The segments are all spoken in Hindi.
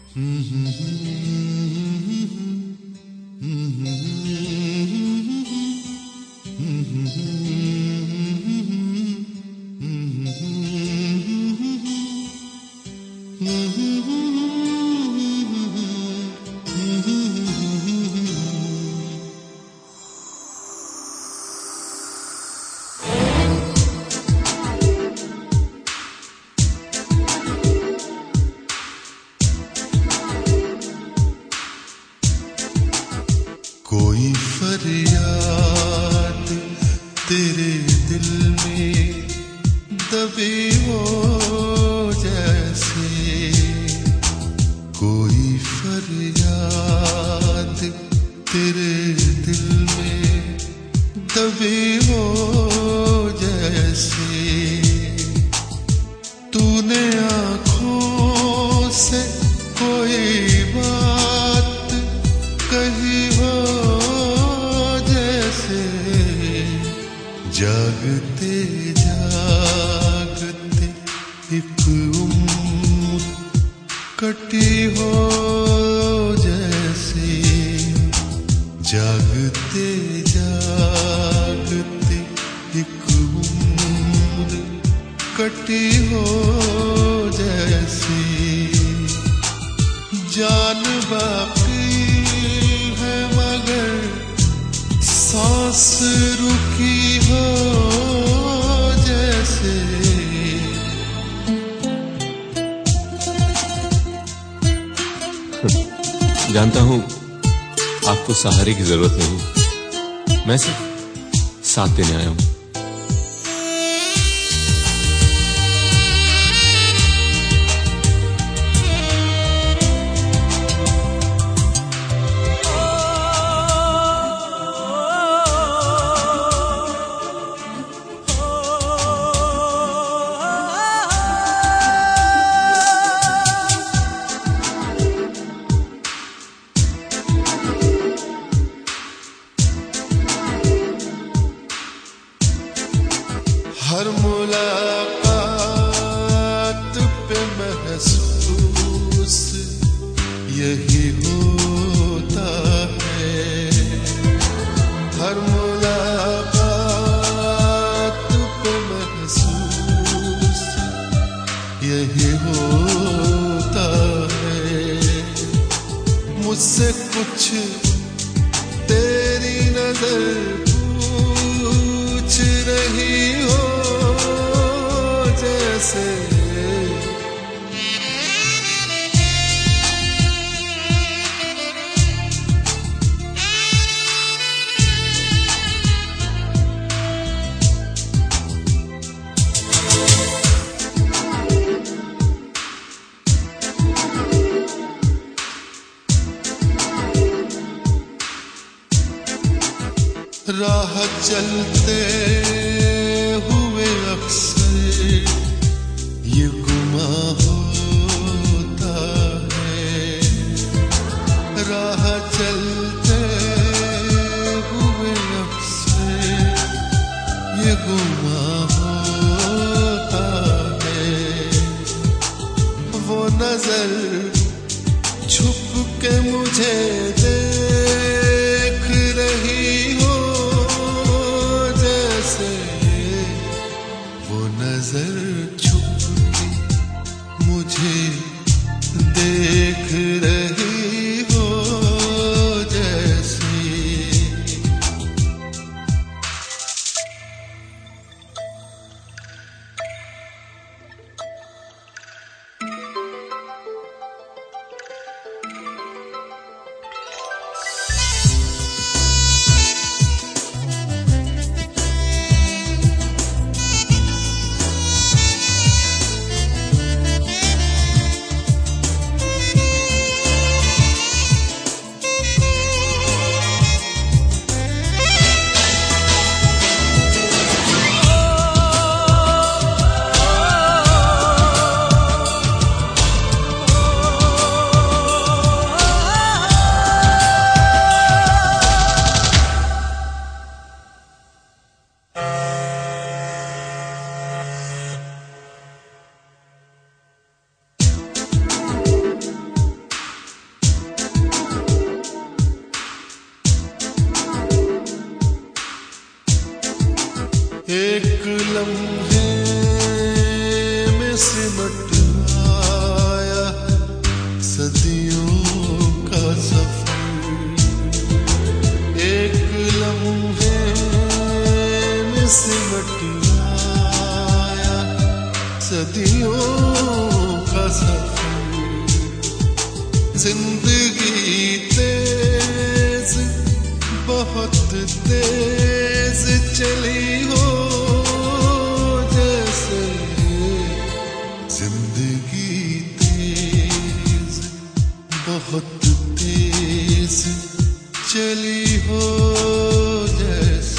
कोई फरियाद तेरे दिल में दबी हो जैसे, कोई फरियाद तेरे दिल में दबी हो जैसे, तूने आँखों से कोई बात कही हो जैसे, जागते जागते एक उम्र कटी हो जैसे, जागते जागते एक उम्र कटी हो जैसे, जान बाकी है मगर सांस रुकी हो जैसे, जानता हूं आपको सहारे की जरूरत नहीं, मैं सिर्फ साथ देने आया हूं। हर मुलाकात पे महसूस यही होता है, हर मुलाकात पे महसूस यही होता है, मुझसे कुछ तेरी नजर पूछ रही हो जैसे, राह चलते हुए अक्सर ये गुमा होता है, राह चलते हुए अक्सर ये गुमा होता है, वो नजर छुप के मुझे देख रही हो जैसे, वो नजर छुप के मुझे देख रही हो जैसे, एक लम्हे में सिमट आया सदियों का सफर। एक लम्हे में सिमट आया सदियों का सफर। जिंदगी तेज बहुत तेज चली हो जैसे, जिंदगी तेज बहुत तेज चली हो जैसे।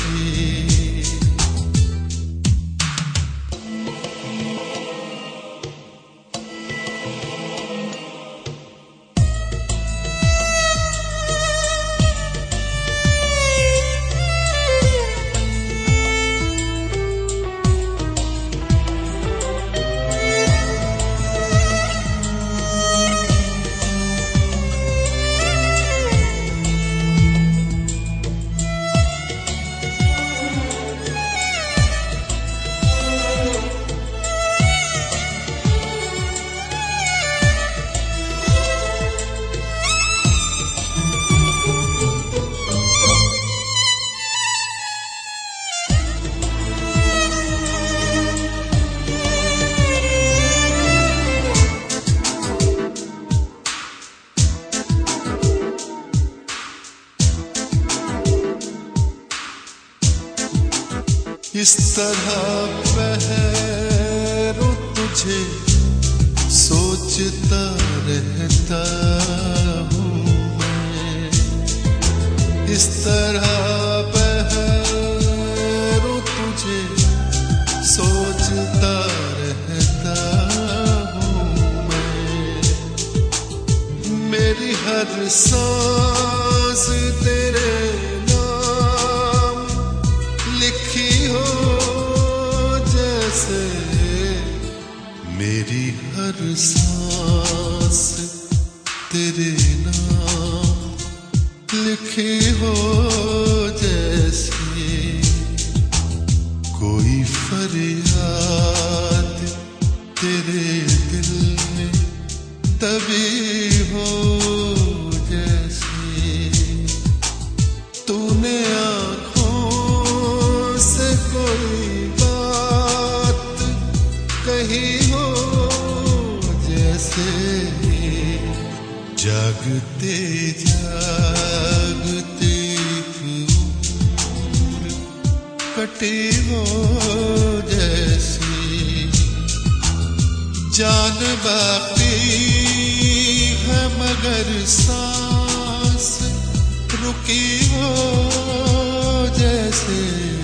इस तरह पहरों तुझे सोचता रहता हूँ मैं। इस तरह पहरों तुझे सोचता रहता हूँ मैं। मेरी हर सांस तेरे नाम लिखी हो जैसे। मेरी हर सांस तेरे नाम लिखी हो जैसे। कोई फरियाद तेरे दिल में तभी हो जैसे। तूने कोई बात कही हो जैसे। जागते जागते उम्र कटी हो जैसे। जान बाकी है मगर सांस रुकी हो जैसे।